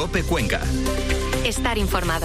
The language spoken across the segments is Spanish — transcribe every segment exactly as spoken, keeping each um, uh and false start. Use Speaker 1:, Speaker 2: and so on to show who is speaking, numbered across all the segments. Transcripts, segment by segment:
Speaker 1: COPE Cuenca.
Speaker 2: Estar informado.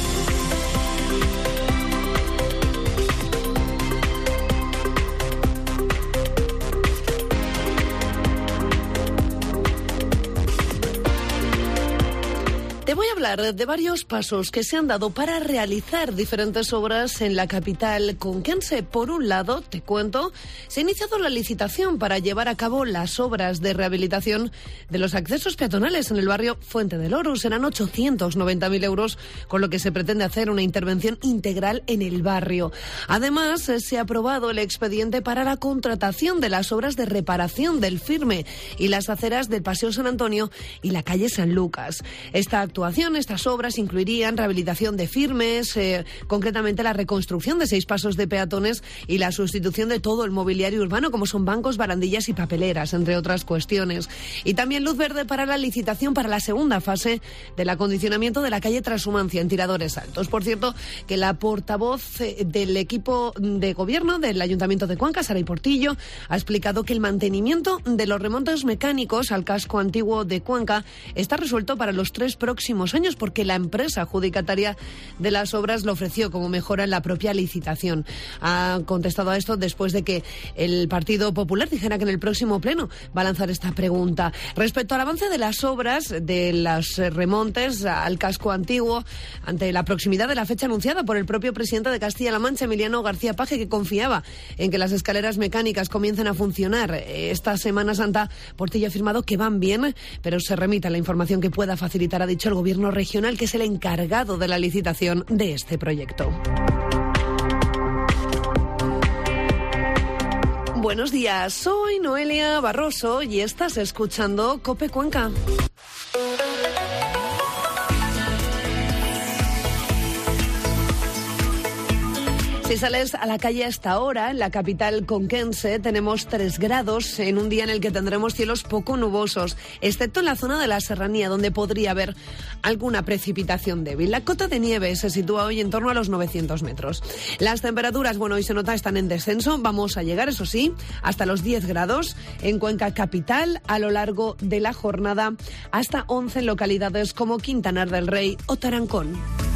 Speaker 3: Te voy a hablar de varios pasos que se han dado para realizar diferentes obras en la capital conquense. Por un lado, te cuento, se ha iniciado la licitación para llevar a cabo las obras de rehabilitación de los accesos peatonales en el barrio Fuente del Oro. Serán ochocientos noventa mil euros, con lo que se pretende hacer una intervención integral en el barrio. Además, se ha aprobado el expediente para la contratación de las obras de reparación del Firme y las aceras del Paseo San Antonio y la calle San Lucas. Esta actuación Estas obras incluirían rehabilitación de firmes, eh, concretamente la reconstrucción de seis pasos de peatones y la sustitución de todo el mobiliario urbano, como son bancos, barandillas y papeleras, entre otras cuestiones. Y también luz verde para la licitación para la segunda fase del acondicionamiento de la calle Transhumancia en Tiradores Altos. Por cierto, que la portavoz eh, del equipo de gobierno del Ayuntamiento de Cuenca, Saray Portillo, ha explicado que el mantenimiento de los remontes mecánicos al casco antiguo de Cuenca está resuelto para los tres próximos años, porque la empresa adjudicataria de las obras lo ofreció como mejora en la propia licitación. Ha contestado a esto después de que el Partido Popular dijera que en el próximo pleno va a lanzar esta pregunta. Respecto al avance de las obras de los remontes al casco antiguo, ante la proximidad de la fecha anunciada por el propio presidente de Castilla-La Mancha, Emiliano García Paje, que confiaba en que las escaleras mecánicas comiencen a funcionar esta Semana Santa, Portillo ha afirmado que van bien, pero se remite a la información que pueda facilitar, ha dicho el Gobierno regional, que es el encargado de la licitación de este proyecto. Buenos días, soy Noelia Barroso y estás escuchando COPE Cuenca. Si sales a la calle a esta hora, en la capital conquense, tenemos tres grados en un día en el que tendremos cielos poco nubosos, excepto en la zona de la serranía, donde podría haber alguna precipitación débil. La cota de nieve se sitúa hoy en torno a los novecientos metros. Las temperaturas, bueno, hoy se nota, están en descenso. Vamos a llegar, eso sí, hasta los diez grados en Cuenca capital a lo largo de la jornada, hasta once localidades como Quintanar del Rey o Tarancón.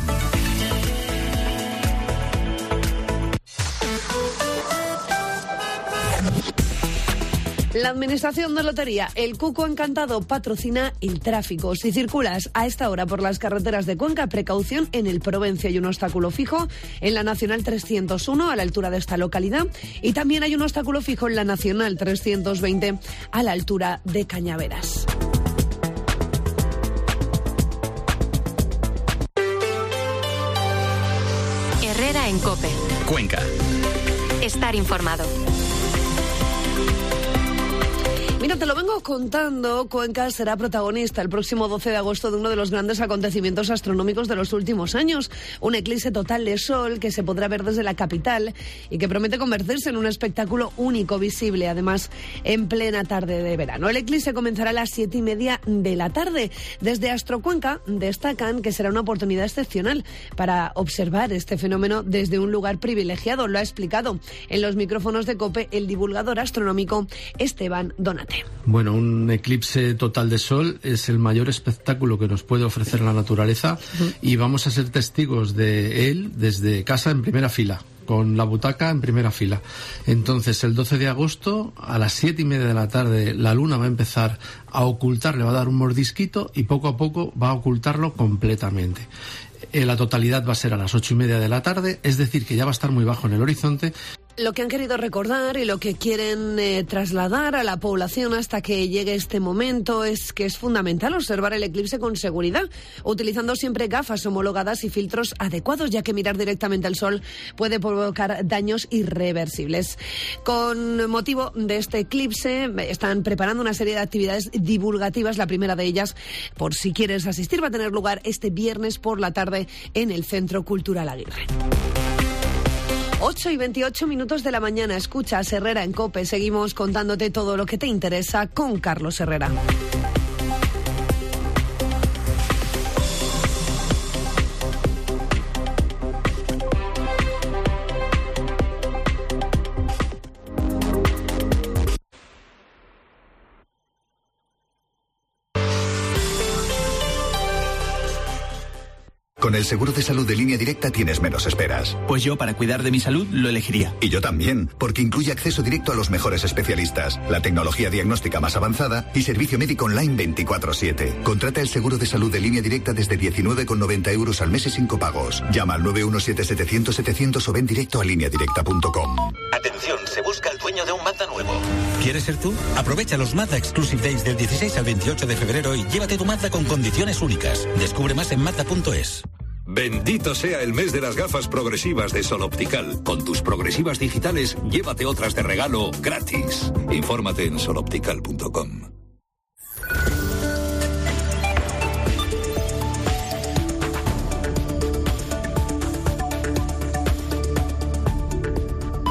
Speaker 3: La Administración de Lotería, el Cuco Encantado, patrocina el tráfico. Si circulas a esta hora por las carreteras de Cuenca, precaución en el Provencio. Hay un obstáculo fijo en la Nacional trescientos uno a la altura de esta localidad y también hay un obstáculo fijo en la Nacional trescientos veinte a la altura de Cañaveras.
Speaker 2: Herrera en COPE.
Speaker 1: Cuenca.
Speaker 2: Estar informado.
Speaker 3: Mira, te lo vengo contando, Cuenca será protagonista el próximo doce de agosto de uno de los grandes acontecimientos astronómicos de los últimos años, un eclipse total de sol que se podrá ver desde la capital y que promete convertirse en un espectáculo único, visible, además en plena tarde de verano. El eclipse comenzará a las siete y media de la tarde. Desde Astrocuenca destacan que será una oportunidad excepcional para observar este fenómeno desde un lugar privilegiado. Lo ha explicado en los micrófonos de COPE el divulgador astronómico Esteban Donate.
Speaker 4: Bueno, un eclipse total de sol es el mayor espectáculo que nos puede ofrecer la naturaleza uh-huh. y vamos a ser testigos de él desde casa en primera fila, con la butaca en primera fila. Entonces, el doce de agosto, a las siete y media de la tarde, la luna va a empezar a ocultar, le va a dar un mordisquito y poco a poco va a ocultarlo completamente. Eh, la totalidad va a ser a las ocho y media de la tarde, es decir, que ya va a estar muy bajo en el horizonte.
Speaker 3: Lo que han querido recordar y lo que quieren eh, trasladar a la población hasta que llegue este momento es que es fundamental observar el eclipse con seguridad, utilizando siempre gafas homologadas y filtros adecuados, ya que mirar directamente al sol puede provocar daños irreversibles. Con motivo de este eclipse están preparando una serie de actividades divulgativas. La primera de ellas, por si quieres asistir, va a tener lugar este viernes por la tarde en el Centro Cultural Aguirre. ocho y veintiocho minutos de la mañana, escuchas Herrera en COPE. Seguimos contándote todo lo que te interesa con Carlos Herrera.
Speaker 1: Con el seguro de salud de Línea Directa tienes menos esperas.
Speaker 5: Pues yo, para cuidar de mi salud, lo elegiría.
Speaker 1: Y yo también, porque incluye acceso directo a los mejores especialistas, la tecnología diagnóstica más avanzada y servicio médico online veinticuatro siete. Contrata el seguro de salud de Línea Directa desde diecinueve con noventa euros al mes y sin copagos. Llama al nueve uno siete setecientos setecientos o ven directo a línea directa punto com.
Speaker 6: Atención, se busca el dueño de un Mazda nuevo.
Speaker 7: ¿Quieres ser tú? Aprovecha los Mazda Exclusive Days del dieciséis al veintiocho de febrero y llévate tu Mazda con condiciones únicas. Descubre más en mazda punto es.
Speaker 8: Bendito sea el mes de las gafas progresivas de Sol Optical. Con tus progresivas digitales, llévate otras de regalo gratis. Infórmate en sol optical punto com.